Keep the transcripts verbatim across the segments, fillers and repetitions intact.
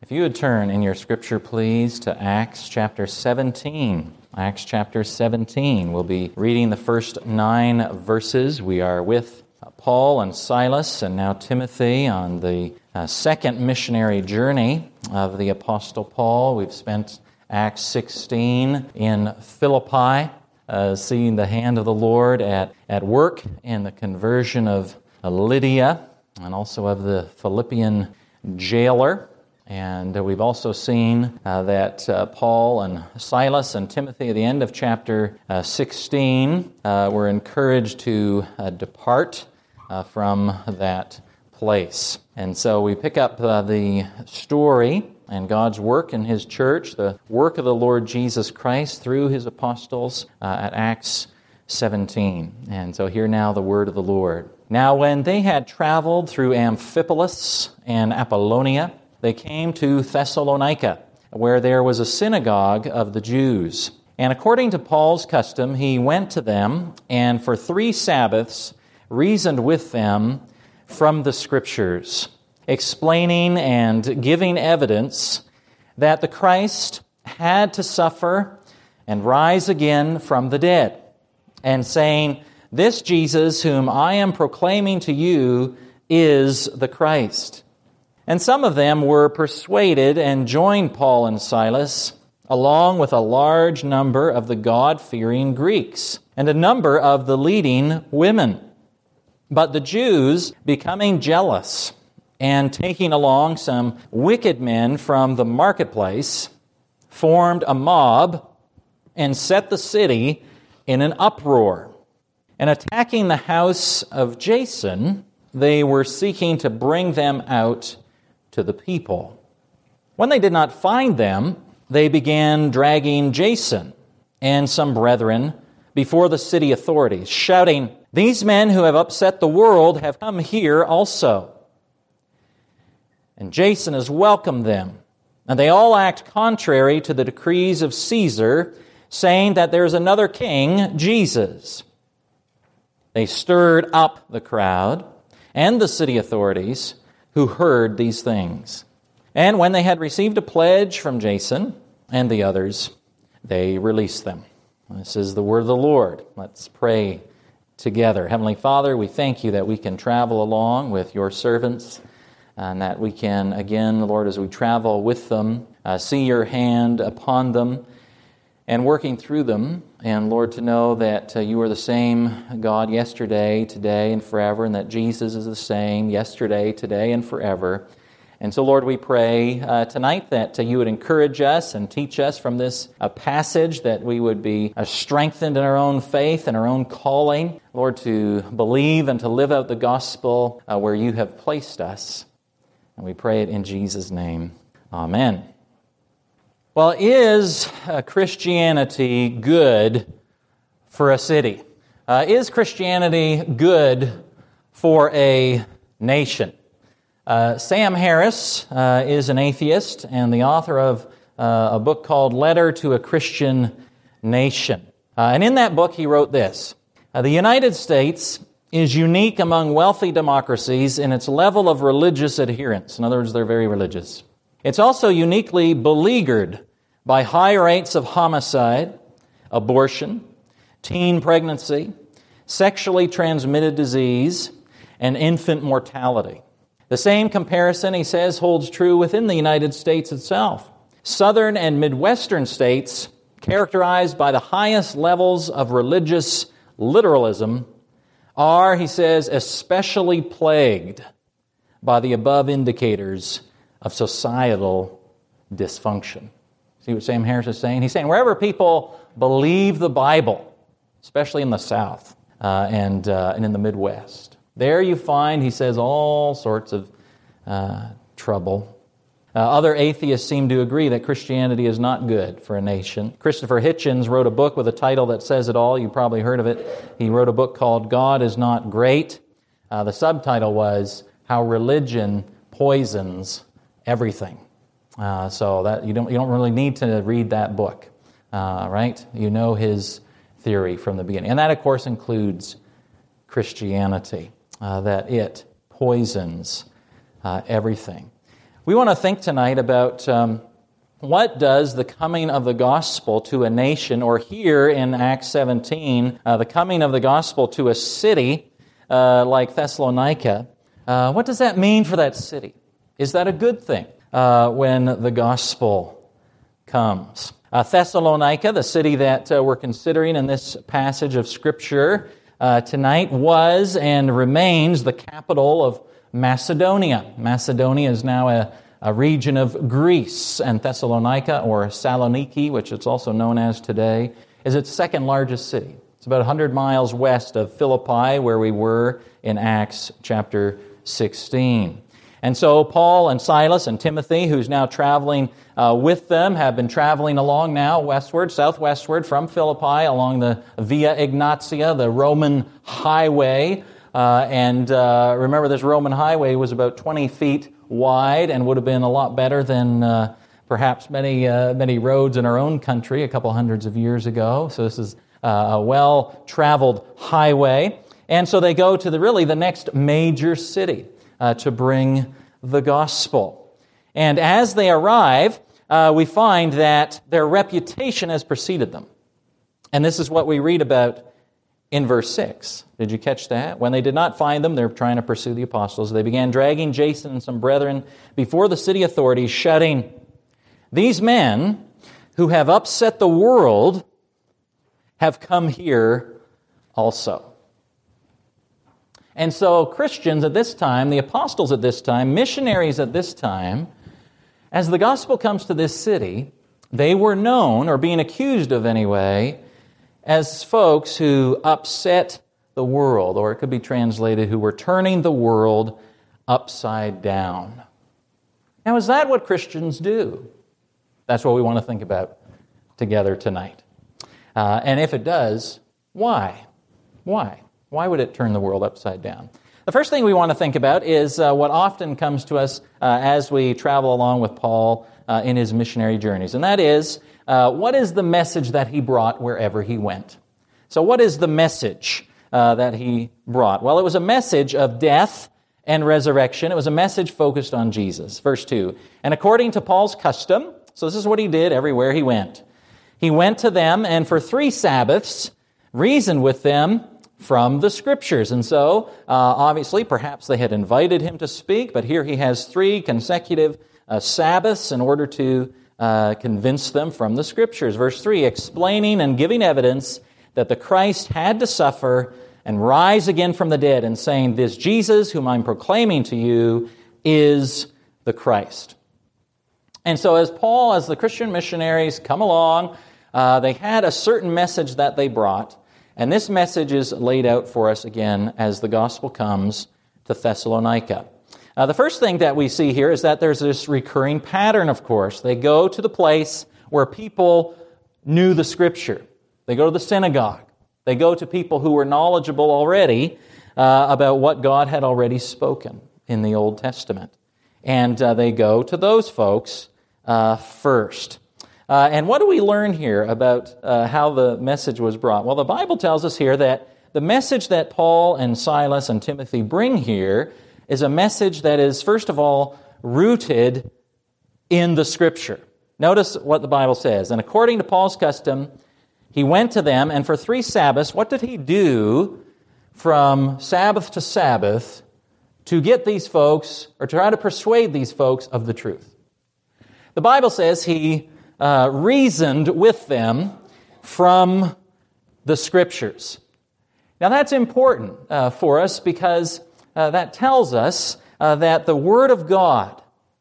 If you would turn in your scripture, please, to Acts chapter seventeen. Acts chapter seventeen. We'll be reading the first nine verses. We are with Paul and Silas and now Timothy on the uh, second missionary journey of the Apostle Paul. We've spent Acts sixteen in Philippi, uh, seeing the hand of the Lord at, at work in the conversion of uh, Lydia and also of the Philippian jailer. And uh, we've also seen uh, that uh, Paul and Silas and Timothy at the end of chapter uh, sixteen uh, were encouraged to uh, depart uh, from that place. And so we pick up uh, the story and God's work in His church, the work of the Lord Jesus Christ through His apostles uh, at Acts seventeen. And so hear now the word of the Lord. Now when they had traveled through Amphipolis and Apollonia, they came to Thessalonica, where there was a synagogue of the Jews. And according to Paul's custom, he went to them and for three Sabbaths reasoned with them from the Scriptures, explaining and giving evidence that the Christ had to suffer and rise again from the dead, and saying, "This Jesus whom I am proclaiming to you is the Christ." And some of them were persuaded and joined Paul and Silas, along with a large number of the God-fearing Greeks, and a number of the leading women. But the Jews, becoming jealous, and taking along some wicked men from the marketplace, formed a mob and set the city in an uproar. And attacking the house of Jason, they were seeking to bring them out to the people. When they did not find them, they began dragging Jason and some brethren before the city authorities, shouting, "These men who have upset the world have come here also." And Jason has welcomed them, and they all act contrary to the decrees of Caesar, saying that there is another king, Jesus. They stirred up the crowd and the city authorities who heard these things. And when they had received a pledge from Jason and the others, they released them. This is the word of the Lord. Let's pray together. Heavenly Father, we thank you that we can travel along with your servants, and that we can, again, Lord, as we travel with them, uh, see your hand upon them and working through them. And Lord, to know that uh, you are the same God yesterday, today, and forever, and that Jesus is the same yesterday, today, and forever. And so, Lord, we pray uh, tonight that uh, you would encourage us and teach us from this uh, passage, that we would be uh, strengthened in our own faith and our own calling, Lord, to believe and to live out the gospel uh, where you have placed us. And we pray it in Jesus' name. Amen. Well, is uh, Christianity good for a city? Uh, is Christianity good for a nation? Uh, Sam Harris uh, is an atheist and the author of uh, a book called Letter to a Christian Nation. Uh, and in that book he wrote this: uh, the United States is unique among wealthy democracies in its level of religious adherence. In other words, they're very religious. It's also uniquely beleaguered by high rates of homicide, abortion, teen pregnancy, sexually transmitted disease, and infant mortality. The same comparison, he says, holds true within the United States itself. Southern and Midwestern states, characterized by the highest levels of religious literalism, are, he says, especially plagued by the above indicators of societal dysfunction. See what Sam Harris is saying? He's saying wherever people believe the Bible, especially in the South uh, and uh, and in the Midwest, there you find, he says, all sorts of uh, trouble. Uh, other atheists seem to agree that Christianity is not good for a nation. Christopher Hitchens wrote a book with a title that says it all. You probably heard of it. He wrote a book called God is Not Great. Uh, the subtitle was How Religion Poisons Everything. Uh, so that you don't you don't really need to read that book, uh, right? You know his theory from the beginning, and that of course includes Christianity, uh, that it poisons uh, everything. We want to think tonight about um, what does the coming of the gospel to a nation, or here in Acts seventeen, uh, the coming of the gospel to a city uh, like Thessalonica, uh, what does that mean for that city? Is that a good thing uh, when the gospel comes? Uh, Thessalonica, the city that uh, we're considering in this passage of Scripture uh, tonight, was and remains the capital of Macedonia. Macedonia is now a, a region of Greece, and Thessalonica, or Saloniki, which it's also known as today, is its second largest city. It's about one hundred miles west of Philippi, where we were in Acts chapter sixteen. And so Paul and Silas and Timothy, who's now traveling uh, with them, have been traveling along now westward, southwestward from Philippi along the Via Ignatia, the Roman highway. Uh, and uh, remember, this Roman highway was about twenty feet wide and would have been a lot better than uh, perhaps many uh, many roads in our own country a couple hundreds of years ago. So this is uh, a well-traveled highway. And so they go to the really the next major city uh, to bring the gospel. And as they arrive, uh, we find that their reputation has preceded them. And this is what we read about in verse six. Did you catch that? When they did not find them, they're trying to pursue the apostles. They began dragging Jason and some brethren before the city authorities, shouting, "These men who have upset the world have come here also." And so Christians at this time, the apostles at this time, missionaries at this time, as the gospel comes to this city, they were known, or being accused of anyway, as folks who upset the world, or it could be translated, who were turning the world upside down. Now, is that what Christians do? That's what we want to think about together tonight. Uh, and if it does, why? Why? Why would it turn the world upside down? The first thing we want to think about is uh, what often comes to us uh, as we travel along with Paul uh, in his missionary journeys, and that is, uh, what is the message that he brought wherever he went? So what is the message uh, that he brought? Well, it was a message of death and resurrection. It was a message focused on Jesus. Verse two, "And according to Paul's custom," so this is what he did everywhere he went, "he went to them and for three Sabbaths reasoned with them from the Scriptures." And so, uh, obviously, perhaps they had invited him to speak, but here he has three consecutive uh, Sabbaths in order to uh, convince them from the Scriptures. Verse three, "explaining and giving evidence that the Christ had to suffer and rise again from the dead, and saying, 'This Jesus, whom I'm proclaiming to you, is the Christ.'" And so as Paul, as the Christian missionaries come along, uh, they had a certain message that they brought. And this message is laid out for us again as the gospel comes to Thessalonica. Uh, the first thing that we see here is that there's this recurring pattern, of course. They go to the place where people knew the Scripture. They go to the synagogue. They go to people who were knowledgeable already uh, about what God had already spoken in the Old Testament. And uh, they go to those folks uh, first. Uh, and what do we learn here about uh, how the message was brought? Well, the Bible tells us here that the message that Paul and Silas and Timothy bring here is a message that is, first of all, rooted in the Scripture. Notice what the Bible says. "And according to Paul's custom, he went to them, and for three Sabbaths," what did he do from Sabbath to Sabbath to get these folks, or try to persuade these folks of the truth? The Bible says he Uh, reasoned with them from the Scriptures. Now that's important uh, for us because uh, that tells us uh, that the Word of God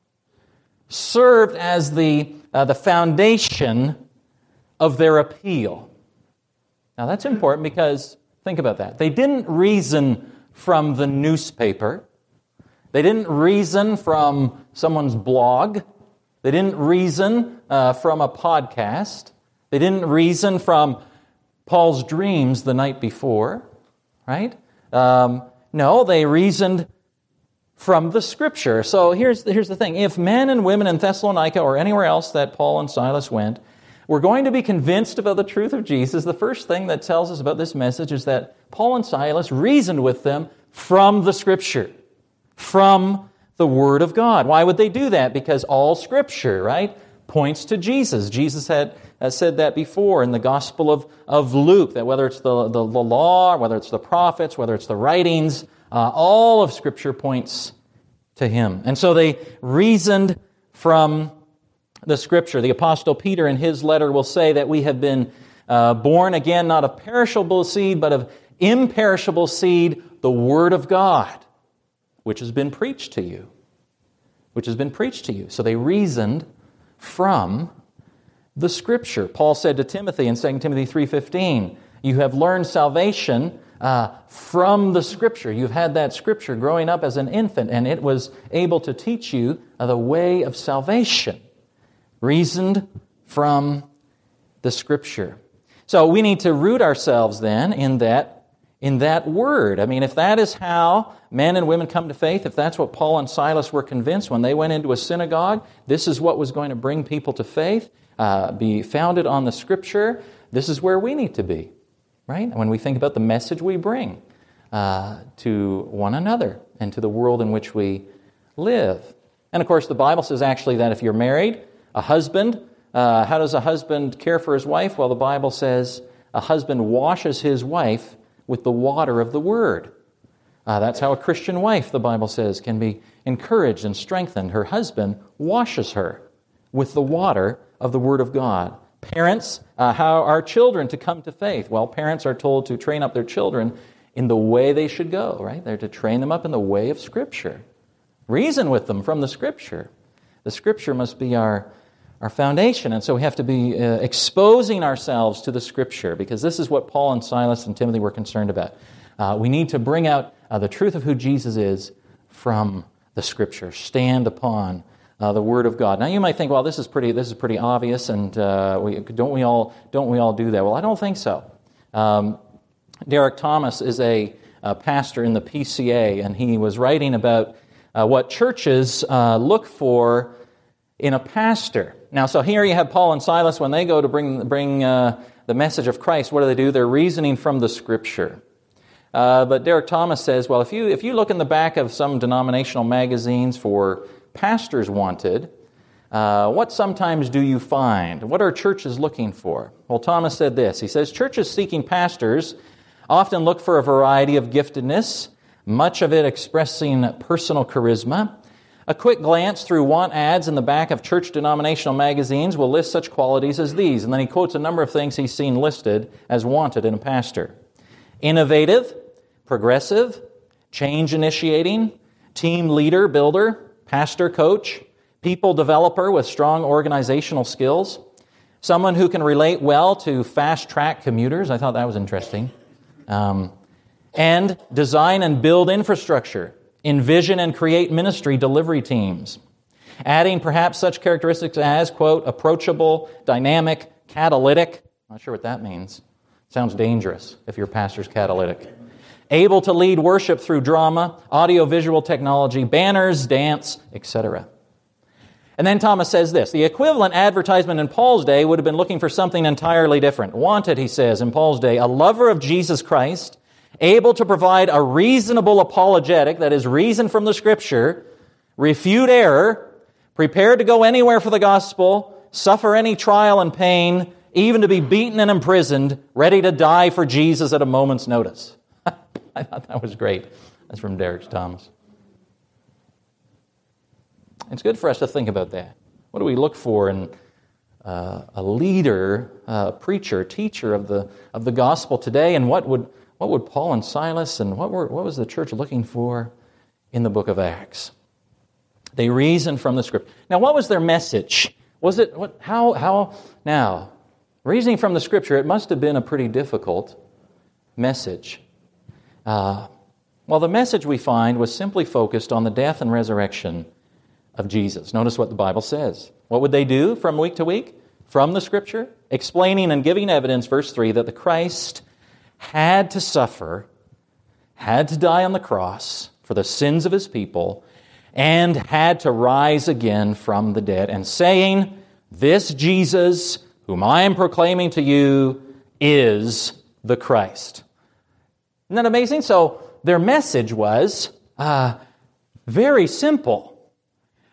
served as the, uh, the foundation of their appeal. Now that's important because, think about that, they didn't reason from the newspaper. They didn't reason from someone's blog. They didn't reason uh, from a podcast. They didn't reason from Paul's dreams the night before, right? Um, no, they reasoned from the Scripture. So here's the, here's the thing. If men and women in Thessalonica or anywhere else that Paul and Silas went were going to be convinced about the truth of Jesus, the first thing that tells us about this message is that Paul and Silas reasoned with them from the Scripture, from the Word of God. Why would they do that? Because all Scripture, right, points to Jesus. Jesus had uh, said that before in the Gospel of, of Luke, that whether it's the, the, the law, whether it's the prophets, whether it's the writings, uh, all of Scripture points to Him. And so they reasoned from the Scripture. The Apostle Peter in his letter will say that we have been uh, born again, not of perishable seed, but of imperishable seed, the Word of God, which has been preached to you. Which has been preached to you. So they reasoned from the Scripture. Paul said to Timothy in Second Timothy three fifteen, you have learned salvation uh, from the Scripture. You've had that Scripture growing up as an infant, and it was able to teach you uh, the way of salvation. Reasoned from the Scripture. So we need to root ourselves then in that, in that Word. I mean, if that is how men and women come to faith, if that's what Paul and Silas were convinced when they went into a synagogue, this is what was going to bring people to faith, uh, be founded on the Scripture, this is where we need to be, right? When we think about the message we bring uh, to one another and to the world in which we live. And of course, the Bible says actually that if you're married, a husband, uh, how does a husband care for his wife? Well, the Bible says a husband washes his wife with the water of the Word. Uh, that's how a Christian wife, the Bible says, can be encouraged and strengthened. Her husband washes her with the water of the Word of God. Parents, uh, how are children to come to faith? Well, parents are told to train up their children in the way they should go, right? They're to train them up in the way of Scripture. Reason with them from the Scripture. The Scripture must be our Our foundation, and so we have to be uh, exposing ourselves to the Scripture, because this is what Paul and Silas and Timothy were concerned about. Uh, we need to bring out uh, the truth of who Jesus is from the Scripture. Stand upon uh, the Word of God. Now, you might think, well, this is pretty, this is pretty obvious, and uh, we, don't we all don't we all do that? Well, I don't think so. Um, Derek Thomas is a, a pastor in the P C A, and he was writing about uh, what churches uh, look for in a pastor. Now, so here you have Paul and Silas, when they go to bring bring uh, the message of Christ, what do they do? They're reasoning from the Scripture. Uh, but Derek Thomas says, well, if you if you look in the back of some denominational magazines for pastors wanted, uh, what sometimes do you find? What are churches looking for? Well, Thomas said this. He says, churches seeking pastors often look for a variety of giftedness, much of it expressing personal charisma. A quick glance through want ads in the back of church denominational magazines will list such qualities as these. And then he quotes a number of things he's seen listed as wanted in a pastor. Innovative, progressive, change initiating, team leader, builder, pastor coach, people developer with strong organizational skills, someone who can relate well to fast-track commuters. I thought that was interesting. Um, and design and build infrastructure. Envision and create ministry delivery teams. Adding perhaps such characteristics as, quote, approachable, dynamic, catalytic. Not sure what that means. Sounds dangerous if your pastor's catalytic. Able to lead worship through drama, audio-visual technology, banners, dance, et cetera. And then Thomas says this, the equivalent advertisement in Paul's day would have been looking for something entirely different. Wanted, he says, in Paul's day, a lover of Jesus Christ, able to provide a reasonable apologetic, that is, reason from the Scripture, refute error, prepared to go anywhere for the gospel, suffer any trial and pain, even to be beaten and imprisoned, ready to die for Jesus at a moment's notice. I thought that was great. That's from Derek Thomas. It's good for us to think about that. What do we look for in uh, a leader, a preacher, teacher of the of the gospel today, and what would What would Paul and Silas and what were what was the church looking for in the book of Acts? They reasoned from the Scripture. Now, what was their message? Was it what? How? How? Now, reasoning from the Scripture, it must have been a pretty difficult message. Uh, well, the message we find was simply focused on the death and resurrection of Jesus. Notice what the Bible says. What would they do from week to week? From the Scripture, explaining and giving evidence, verse three, that the Christ had to suffer, had to die on the cross for the sins of His people, and had to rise again from the dead, and saying, this Jesus, whom I am proclaiming to you, is the Christ. Isn't that amazing? So their message was uh, very simple.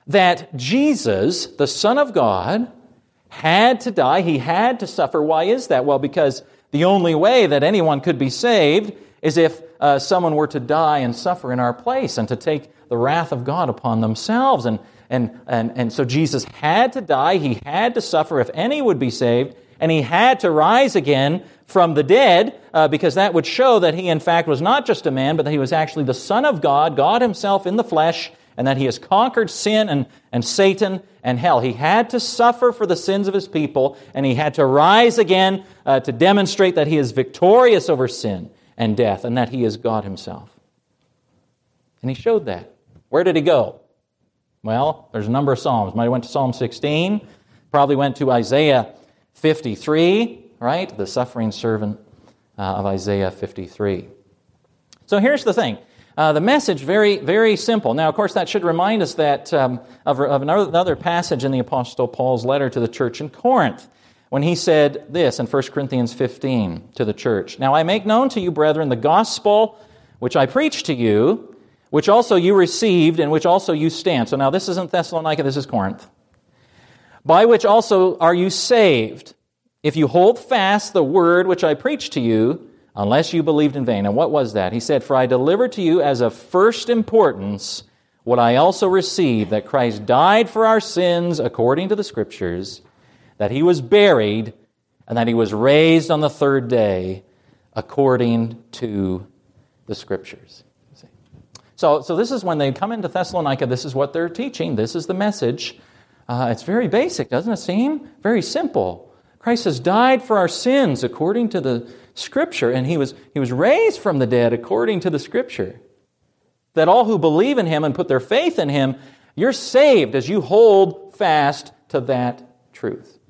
that Jesus, the Son of God, had to die. He had to suffer. Why is that? Well, because the only way that anyone could be saved is if uh, someone were to die and suffer in our place and to take the wrath of God upon themselves. And, and, and, and so Jesus had to die. He had to suffer if any would be saved. And He had to rise again from the dead uh, because that would show that He, in fact, was not just a man, but that He was actually the Son of God, God Himself in the flesh, and that He has conquered sin and, and Satan and hell. He had to suffer for the sins of His people, and He had to rise again uh, to demonstrate that He is victorious over sin and death, and that He is God Himself. And He showed that. Where did He go? Well, there's a number of Psalms. Might have went to Psalm sixteen, probably went to Isaiah fifty-three, right? The suffering servant uh, of Isaiah fifty-three. So here's the thing. Uh, the message, very, very simple. Now, of course, that should remind us that um, of, of another, another passage in the Apostle Paul's letter to the church in Corinth, when he said this in First Corinthians fifteen to the church. Now, I make known to you, brethren, the gospel which I preached to you, which also you received, in which also you stand. So now this isn't Thessalonica, this is Corinth. By which also are you saved, if you hold fast the word which I preached to you, unless you believed in vain. And what was that? He said, for I delivered to you as of first importance what I also received, that Christ died for our sins according to the Scriptures, that He was buried, and that He was raised on the third day according to the Scriptures. So, so this is when they come into Thessalonica, this is what they're teaching, this is the message. Uh, it's very basic, doesn't it seem? Very simple. Christ has died for our sins according to the Scripture, and He was, he was raised from the dead according to the Scripture. That all who believe in Him and put their faith in Him, you're saved as you hold fast to that truth.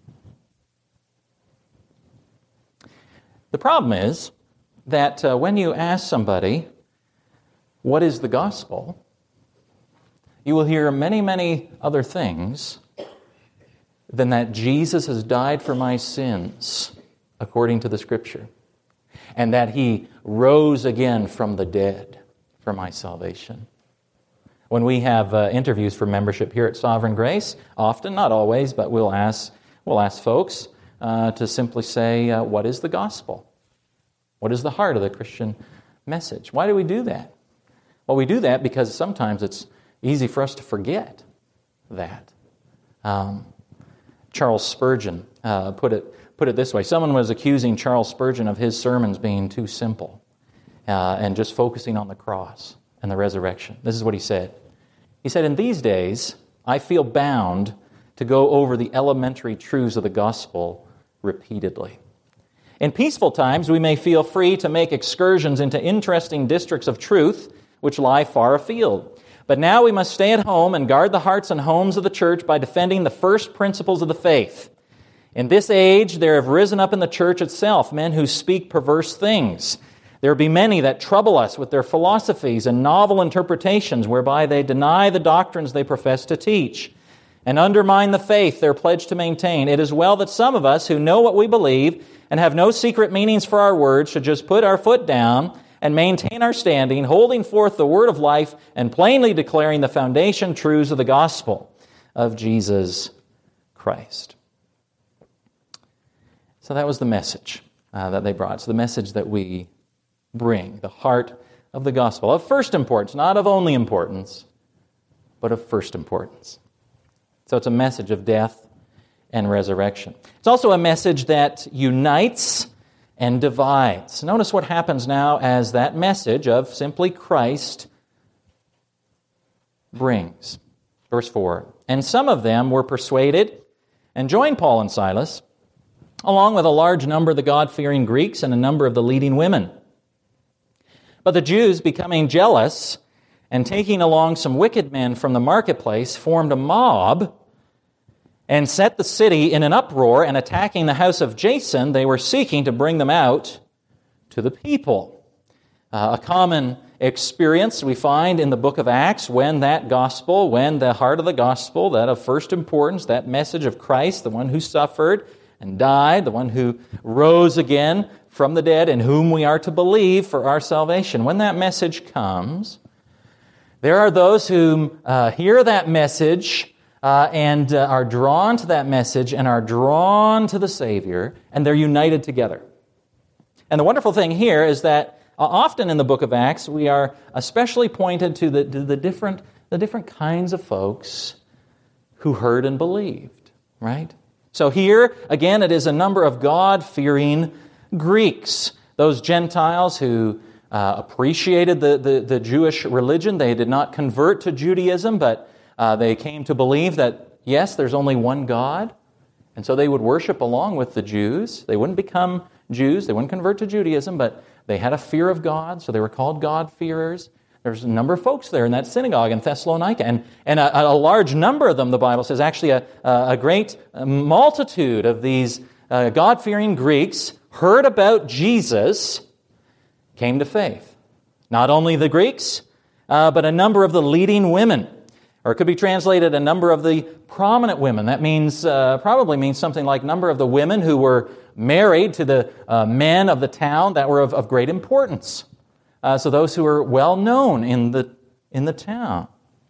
The problem is that uh, when you ask somebody, what is the gospel? You will hear many, many other things than that Jesus has died for my sins according to the Scripture, and that He rose again from the dead for my salvation. When we have uh, interviews for membership here at Sovereign Grace, often, not always, but we'll ask, we'll ask folks uh, to simply say, uh, what is the gospel? What is the heart of the Christian message? Why do we do that? Well, we do that because sometimes it's easy for us to forget that. Um, Charles Spurgeon uh, put it put it this way. Someone was accusing Charles Spurgeon of his sermons being too simple uh, and just focusing on the cross and the resurrection. This is what he said. He said, in these days, I feel bound to go over the elementary truths of the gospel repeatedly. In peaceful times, we may feel free to make excursions into interesting districts of truth which lie far afield. But now we must stay at home and guard the hearts and homes of the church by defending the first principles of the faith. In this age, there have risen up in the church itself men who speak perverse things. There be many that trouble us with their philosophies and novel interpretations whereby they deny the doctrines they profess to teach and undermine the faith they're pledged to maintain. It is well that some of us who know what we believe and have no secret meanings for our words should just put our foot down and maintain our standing, holding forth the word of life and plainly declaring the foundation truths of the gospel of Jesus Christ. So that was the message uh, that they brought. It's the message that we bring, the heart of the gospel, of first importance, not of only importance, but of first importance. So it's a message of death and resurrection. It's also a message that unites and divides. Notice what happens now as that message of simply Christ brings. Verse four, and some of them were persuaded and joined Paul and Silas, along with a large number of the God-fearing Greeks and a number of the leading women. But the Jews, becoming jealous and taking along some wicked men from the marketplace, formed a mob and set the city in an uproar, and attacking the house of Jason, they were seeking to bring them out to the people. Uh, a common experience we find in the book of Acts when that gospel, when the heart of the gospel, that of first importance, that message of Christ, the one who suffered and died, the one who rose again from the dead, in whom we are to believe for our salvation. When that message comes, There are those who uh, hear that message uh, and uh, are drawn to that message and are drawn to the Savior, and they're united together. And the wonderful thing here is that uh, often in the book of Acts, we are especially pointed to the, to the different the different kinds of folks who heard and believed, right? So here, again, it is a number of God-fearing Greeks, those Gentiles who uh, appreciated the, the, the Jewish religion. They did not convert to Judaism, but uh, they came to believe that, yes, there's only one God, and so they would worship along with the Jews. They wouldn't become Jews, they wouldn't convert to Judaism, but they had a fear of God, so they were called God-fearers. There's a number of folks there in that synagogue in Thessalonica, and, and a, a large number of them, the Bible says, actually a, a great multitude of these uh, God-fearing Greeks heard about Jesus, came to faith. Not only the Greeks, uh, but a number of the leading women, or it could be translated a number of the prominent women. That means, uh, probably means something like number of the women who were married to the uh, men of the town that were of, of great importance. Uh, so those who are well known in the in the town.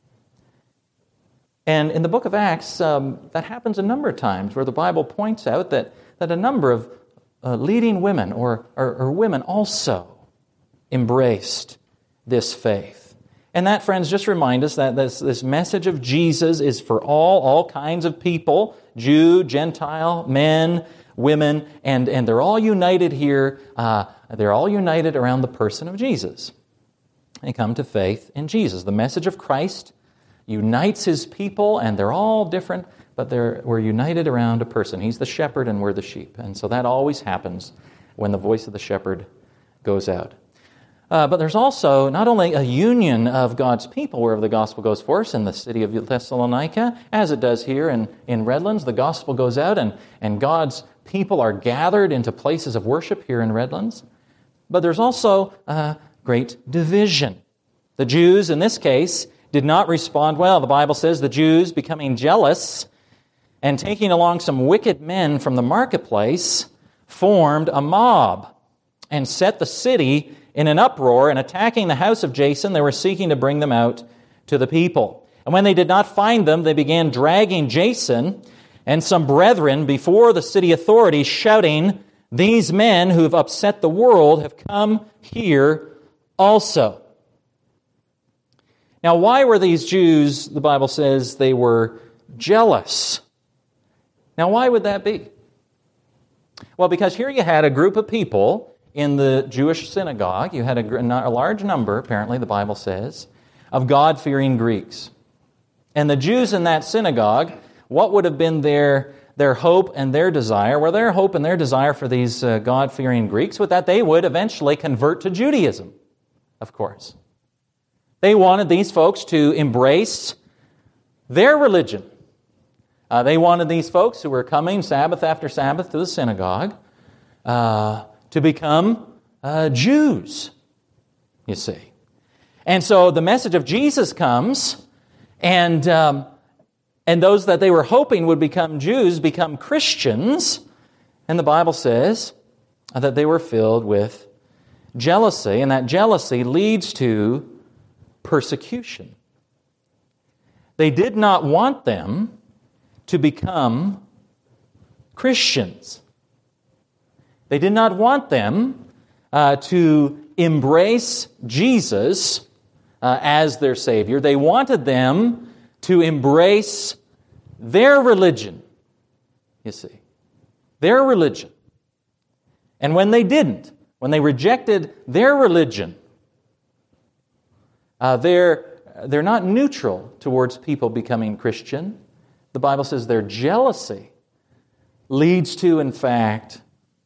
And in the book of Acts, um, that happens a number of times where the Bible points out that, that a number of uh, leading women or, or, or women also embraced this faith. And that, friends, just remind us that this, this message of Jesus is for all, all kinds of people, Jew, Gentile, men, women, and, and they're all united here. Uh, they're all united around the person of Jesus. They come to faith in Jesus. The message of Christ unites His people, and they're all different, but they're, we're united around a person. He's the shepherd, and we're the sheep. And so that always happens when the voice of the shepherd goes out. Uh, but there's also not only a union of God's people wherever the gospel goes forth in the city of Thessalonica, as it does here in, in Redlands. The gospel goes out and, and God's people are gathered into places of worship here in Redlands. But there's also uh, great division. The Jews, in this case, did not respond well. The Bible says the Jews, becoming jealous and taking along some wicked men from the marketplace, formed a mob and set the city in an uproar, and attacking the house of Jason, they were seeking to bring them out to the people. And when they did not find them, they began dragging Jason and some brethren before the city authorities, shouting, "These men who have upset the world have come here also." Now, why were these Jews, the Bible says, they were jealous? Now, why would that be? Well, because here you had a group of people in the Jewish synagogue. You had a, a large number, apparently, the Bible says, of God-fearing Greeks. And the Jews in that synagogue, what would have been their, their hope and their desire? Well, their hope and their desire for these uh, God-fearing Greeks was that they would eventually convert to Judaism, of course. They wanted these folks to embrace their religion. Uh, they wanted these folks who were coming Sabbath after Sabbath to the synagogue uh, to become uh, Jews, you see. And so the message of Jesus comes, and um, and those that they were hoping would become Jews become Christians, and the Bible says that they were filled with jealousy, and that jealousy leads to persecution. They did not want them to become Christians. They did not want them uh, to embrace Jesus uh, as their Savior. They wanted them to embrace their religion, you see. Their religion. And when they didn't, when they rejected their religion, uh, they're, they're not neutral towards people becoming Christian. The Bible says their jealousy leads to, in fact,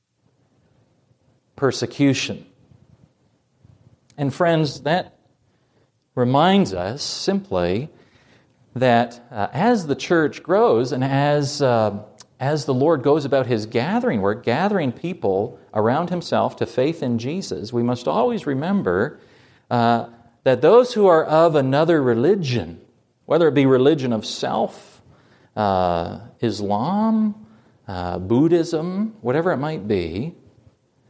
persecution. And friends, that reminds us simply that uh, as the church grows and as uh, as the Lord goes about His gathering work, gathering people around Himself to faith in Jesus, we must always remember uh, that those who are of another religion, whether it be religion of self, uh, Islam, uh, Buddhism, whatever it might be,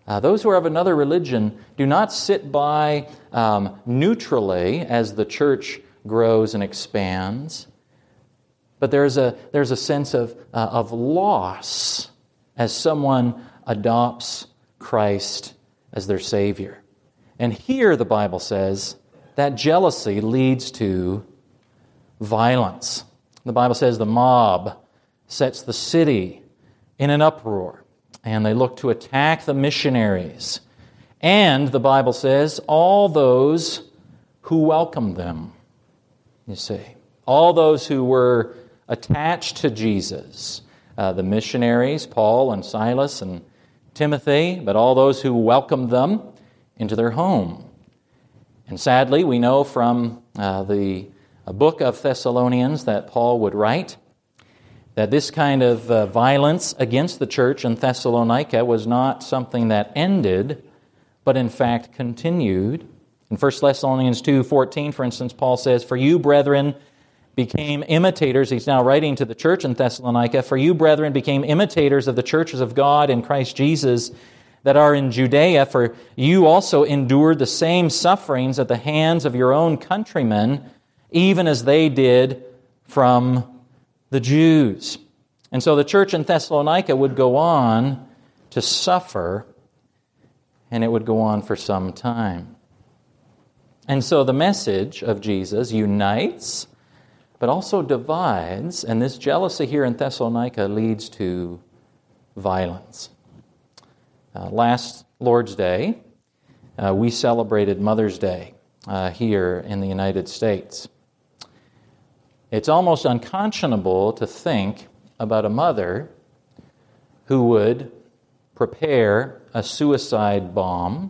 Uh, those who are of another religion do not sit by um, neutrally as the church grows and expands, but there's a there's a sense of uh, of loss as someone adopts Christ as their Savior. And here the Bible says that jealousy leads to violence. The Bible says the mob sets the city in an uproar, and they look to attack the missionaries. And the Bible says all those who welcome them, you see. All those who were attached to Jesus, uh, the missionaries, Paul and Silas and Timothy, but all those who welcomed them into their home. And sadly, we know from uh, the book of Thessalonians that Paul would write that this kind of uh, violence against the church in Thessalonica was not something that ended, but in fact continued. In First Thessalonians two fourteen, for instance, Paul says, "For you, brethren, became imitators," he's now writing to the church in Thessalonica, "For you, brethren, became imitators of the churches of God in Christ Jesus that are in Judea, for you also endured the same sufferings at the hands of your own countrymen, even as they did from the Jews." And so the church in Thessalonica would go on to suffer, and it would go on for some time. And so the message of Jesus unites, but also divides, and this jealousy here in Thessalonica leads to violence. Uh, last Lord's Day, uh, we celebrated Mother's Day uh, here in the United States. It's almost unconscionable to think about a mother who would prepare a suicide bomb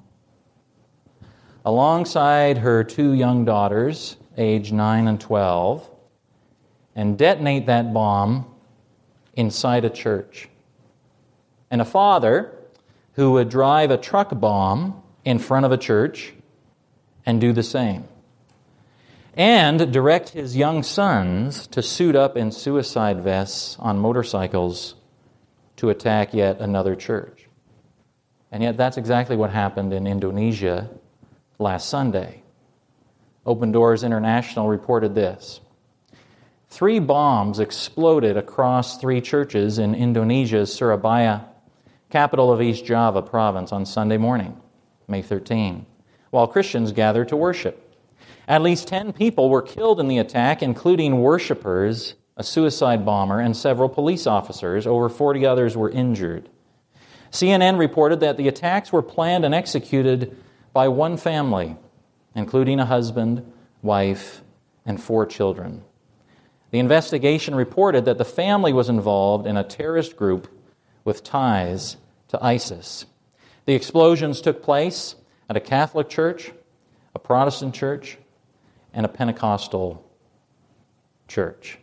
alongside her two young daughters, aged nine and twelve, and detonate that bomb inside a church. And a father who would drive a truck bomb in front of a church and do the same. And direct his young sons to suit up in suicide vests on motorcycles to attack yet another church. And yet that's exactly what happened in Indonesia last Sunday. Open Doors International reported this. Three bombs exploded across three churches in Indonesia's Surabaya, capital of East Java province, on Sunday morning, May thirteenth, while Christians gathered to worship. At least ten people were killed in the attack, including worshipers, a suicide bomber, and several police officers. Over forty others were injured. C N N reported that the attacks were planned and executed by one family, including a husband, wife, and four children. The investigation reported that the family was involved in a terrorist group with ties to ISIS. The explosions took place at a Catholic church, a Protestant church, and a Pentecostal church.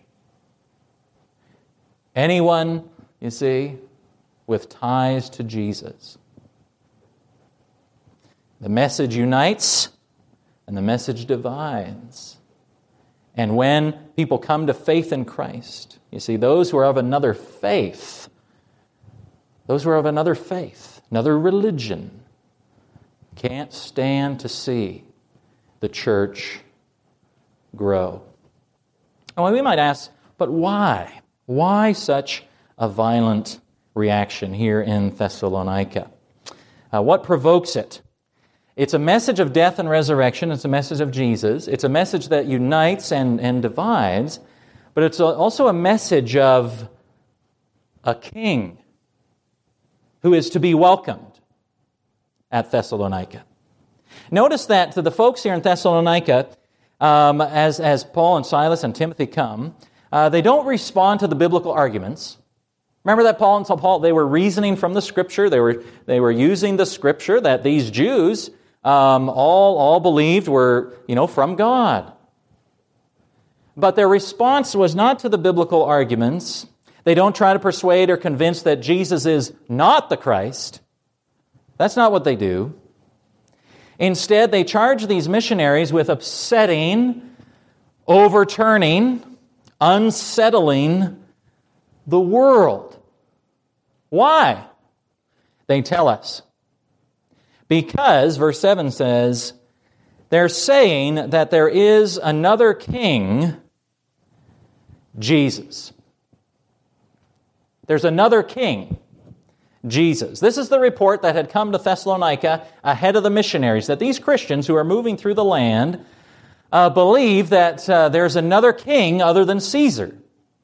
Anyone, you see, with ties to Jesus. The message unites and the message divides. And when people come to faith in Christ, you see, those who are of another faith, those who are of another faith, another religion, can't stand to see the church grow. And we might ask, but why? Why such a violent reaction here in Thessalonica? Uh, what provokes it? It's a message of death and resurrection. It's a message of Jesus. It's a message that unites and, and divides, but it's also a message of a king who is to be welcomed at Thessalonica. Notice that to the folks here in Thessalonica, um, as, as Paul and Silas and Timothy come, uh, they don't respond to the biblical arguments. Remember that Paul and Paul, they were reasoning from the Scripture. They were, they were using the Scripture that these Jews um, all, all believed were, you know, from God. But their response was not to the biblical arguments. They don't try to persuade or convince that Jesus is not the Christ. That's not what they do. Instead, they charge these missionaries with upsetting, overturning, unsettling the world. Why? They tell us. Because, verse seven says, they're saying that there is another king, Jesus. There's another king, Jesus. This is the report that had come to Thessalonica ahead of the missionaries, that these Christians who are moving through the land uh, believe that uh, there's another king other than Caesar.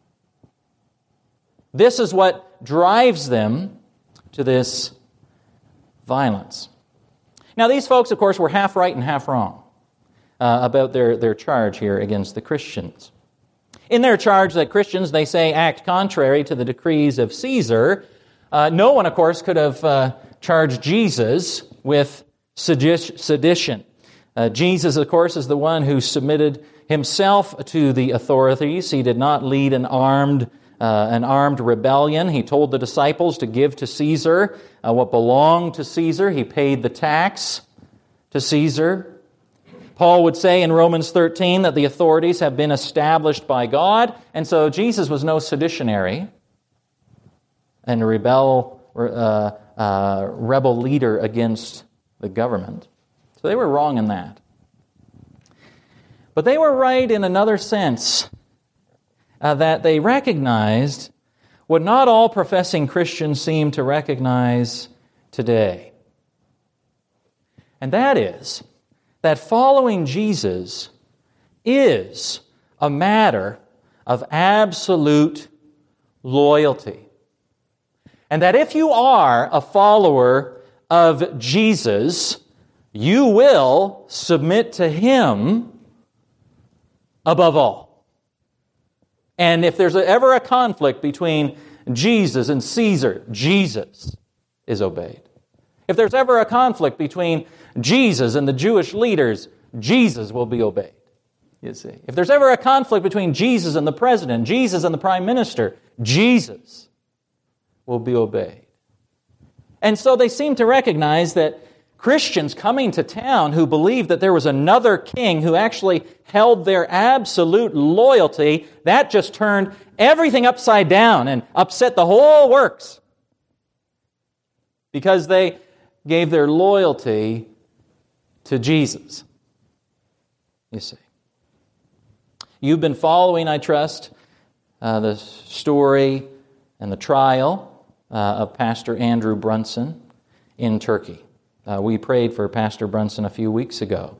This is what drives them to this violence. Now, these folks, of course, were half right and half wrong uh, about their, their charge here against the Christians. In their charge that Christians, they say, act contrary to the decrees of Caesar, uh, no one, of course, could have uh, charged Jesus with sedition. Uh, Jesus, of course, is the one who submitted himself to the authorities. He did not lead an armed Uh, an armed rebellion. He told the disciples to give to Caesar uh, what belonged to Caesar. He paid the tax to Caesar. Paul would say in Romans thirteen that the authorities have been established by God, and so Jesus was no seditionary and a rebel, uh, uh, rebel leader against the government. So they were wrong in that. But they were right in another sense. Uh, that they recognized what not all professing Christians seem to recognize today. And that is that following Jesus is a matter of absolute loyalty. And that if you are a follower of Jesus, you will submit to Him above all. And if there's ever a conflict between Jesus and Caesar, Jesus is obeyed. If there's ever a conflict between Jesus and the Jewish leaders, Jesus will be obeyed. You see, if there's ever a conflict between Jesus and the president, Jesus and the prime minister, Jesus will be obeyed. And so they seem to recognize that Christians coming to town who believed that there was another king who actually held their absolute loyalty, that just turned everything upside down and upset the whole works. Because they gave their loyalty to Jesus. You see. You've been following, I trust, uh, the story and the trial uh, of Pastor Andrew Brunson in Turkey. Uh, we prayed for Pastor Brunson a few weeks ago.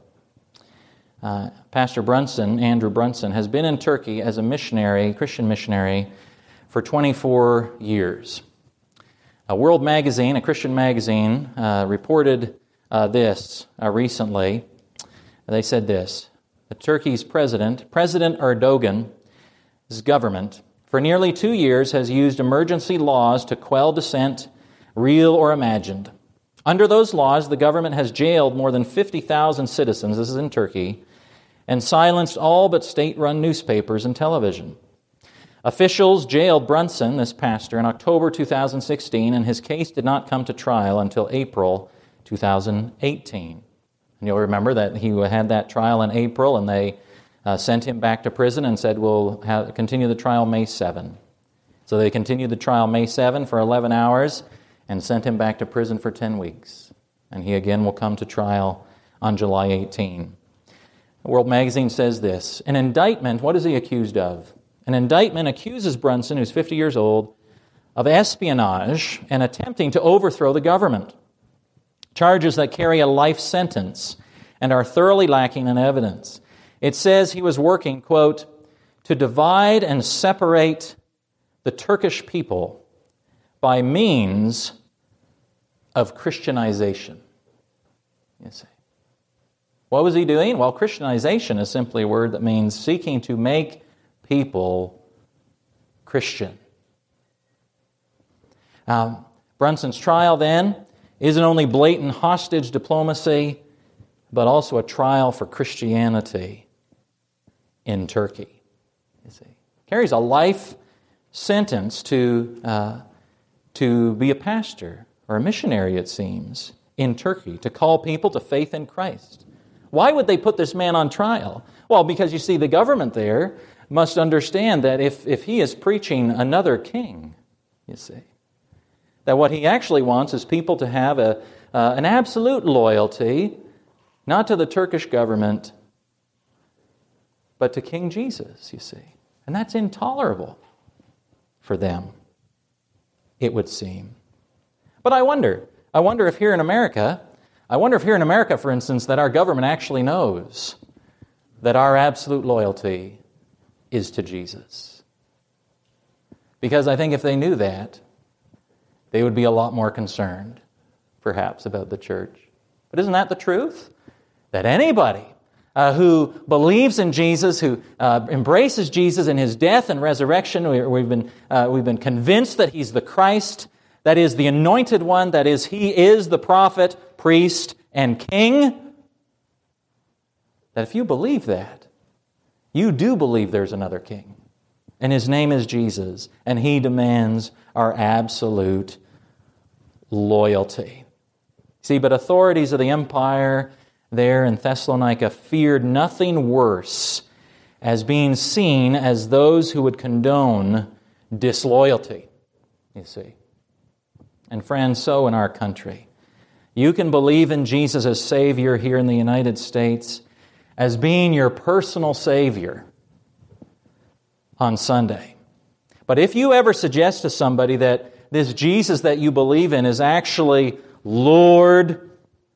Uh, Pastor Brunson, Andrew Brunson, has been in Turkey as a missionary, Christian missionary, for twenty-four years. A World Magazine, a Christian magazine, uh, reported uh, this uh, recently. They said this: Turkey's president, President Erdogan's government, for nearly two years has used emergency laws to quell dissent, real or imagined. Under those laws, the government has jailed more than fifty thousand citizens, this is in Turkey, and silenced all but state-run newspapers and television. Officials jailed Brunson, this pastor, in October two thousand sixteen, and his case did not come to trial until April two thousand eighteen. And you'll remember that he had that trial in April, and they uh, sent him back to prison and said, we'll have, continue the trial May seventh. So they continued the trial May seventh for eleven hours, and sent him back to prison for ten weeks. And he again will come to trial on July eighteenth. World Magazine says this: an indictment, what is he accused of? An indictment accuses Brunson, who's fifty years old, of espionage and attempting to overthrow the government. Charges that carry a life sentence and are thoroughly lacking in evidence. It says he was working, quote, to divide and separate the Turkish people by means of Christianization. You see. What was he doing? Well, Christianization is simply a word that means seeking to make people Christian. Um, Brunson's trial, then, isn't only blatant hostage diplomacy, but also a trial for Christianity in Turkey. You see. Carries a life sentence to uh, to be a pastor or a missionary, it seems, in Turkey, to call people to faith in Christ. Why would they put this man on trial? Well, because you see, the government there must understand that if, if he is preaching another king, you see, that what he actually wants is people to have a, uh, an absolute loyalty, not to the Turkish government, but to King Jesus, you see. And that's intolerable for them, it would seem. But I wonder, I wonder if here in America, I wonder if here in America, for instance, that our government actually knows that our absolute loyalty is to Jesus. Because I think if they knew that, they would be a lot more concerned, perhaps, about the church. But isn't that the truth? That anybody uh, who believes in Jesus, who uh, embraces Jesus in His death and resurrection, we, we've been uh, we've been convinced that He's the Christ, that is the Anointed One, that is, He is the prophet, priest, and king. That if you believe that, you do believe there's another king. And His name is Jesus, and He demands our absolute loyalty. See, but authorities of the empire there in Thessalonica feared nothing worse as being seen as those who would condone disloyalty, you see. And friends, so in our country. You can believe in Jesus as Savior here in the United States as being your personal Savior on Sunday. But if you ever suggest to somebody that this Jesus that you believe in is actually Lord,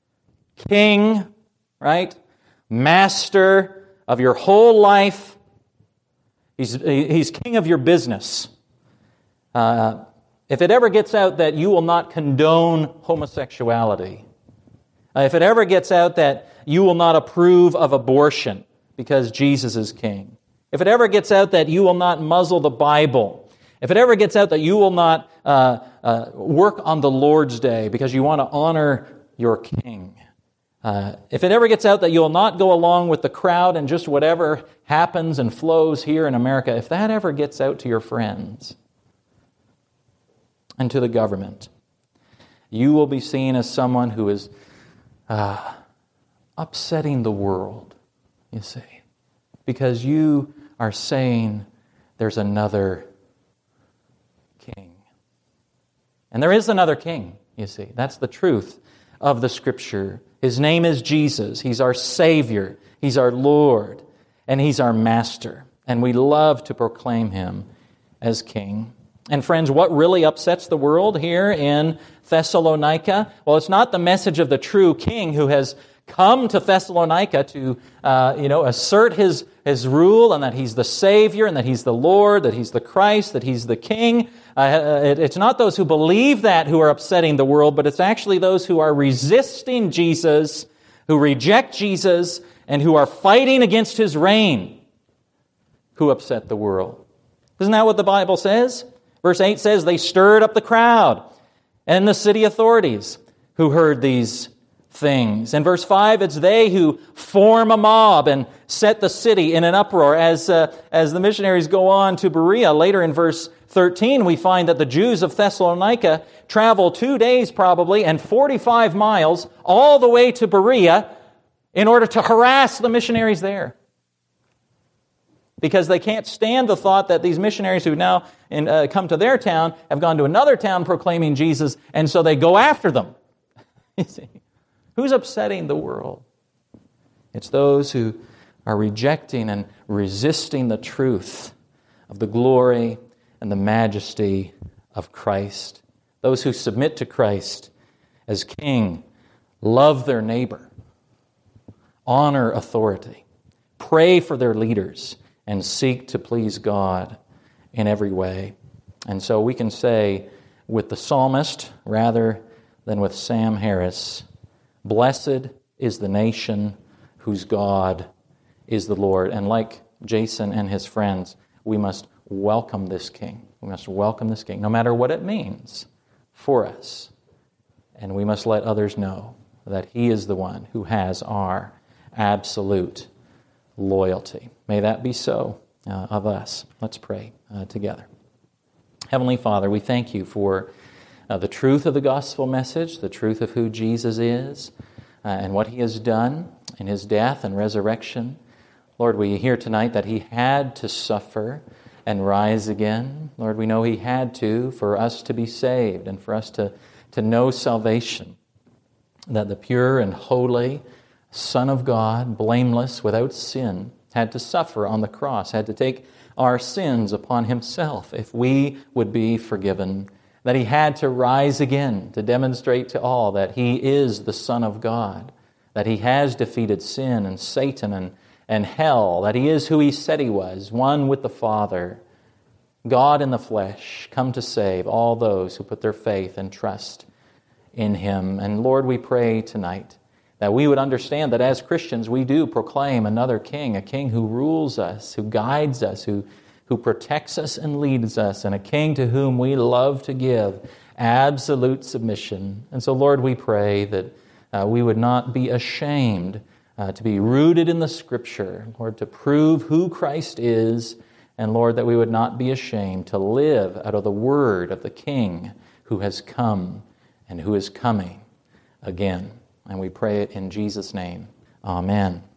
King, right? Master of your whole life. He's, he's king of your business. Uh, if it ever gets out that you will not condone homosexuality, uh, if it ever gets out that you will not approve of abortion because Jesus is king, if it ever gets out that you will not muzzle the Bible, if it ever gets out that you will not uh, uh, work on the Lord's Day because you want to honor your king, uh, if it ever gets out that you will not go along with the crowd and just whatever happens and flows here in America, if that ever gets out to your friends and to the government, you will be seen as someone who is uh, upsetting the world, you see, because you are saying there's another king. And there is another king, you see. That's the truth of the Scripture. His name is Jesus. He's our Savior. He's our Lord. And He's our Master. And we love to proclaim Him as King. And friends, what really upsets the world here in Thessalonica? Well, it's not the message of the true King who has come to Thessalonica to, uh, you know, assert his, his rule and that He's the Savior and that He's the Lord, that He's the Christ, that He's the King. Uh, it, it's not those who believe that who are upsetting the world, but it's actually those who are resisting Jesus, who reject Jesus, and who are fighting against His reign who upset the world. Isn't that what the Bible says? Verse eight says, they stirred up the crowd and the city authorities who heard these things. In verse five, it's they who form a mob and set the city in an uproar. As, uh, as the missionaries go on to Berea, later in verse thirteen, we find that the Jews of Thessalonica travel two days probably and forty-five miles all the way to Berea in order to harass the missionaries there. Because they can't stand the thought that these missionaries who now in, uh, come to their town have gone to another town proclaiming Jesus, and so they go after them. You see, who's upsetting the world? It's those who are rejecting and resisting the truth of the glory and the majesty of Christ. Those who submit to Christ as King, love their neighbor, honor authority, pray for their leaders, and seek to please God in every way. And so we can say with the psalmist rather than with Sam Harris, blessed is the nation whose God is the Lord. And like Jason and his friends, we must welcome this King. We must welcome this King, no matter what it means for us. And we must let others know that He is the one who has our absolute loyalty. May that be so uh, of us. Let's pray uh, together. Heavenly Father, we thank You for uh, the truth of the gospel message, the truth of who Jesus is, uh, and what He has done in His death and resurrection. Lord, we hear tonight that He had to suffer and rise again. Lord, we know He had to for us to be saved and for us to, to know salvation. that the pure and holy Son of God, blameless, without sin, had to suffer on the cross, had to take our sins upon himself if we would be forgiven, that he had to rise again to demonstrate to all that he is the Son of God, that he has defeated sin and Satan and, and hell, that he is who he said he was, one with the Father, God in the flesh, come to save all those who put their faith and trust in him. And Lord, we pray tonight that we would understand that as Christians we do proclaim another king, a king who rules us, who guides us, who, who protects us and leads us, and a king to whom we love to give absolute submission. And so, Lord, we pray that uh, we would not be ashamed uh, to be rooted in the Scripture, Lord, to prove who Christ is, and Lord, that we would not be ashamed to live out of the word of the King who has come and who is coming again. And we pray it in Jesus' name. Amen.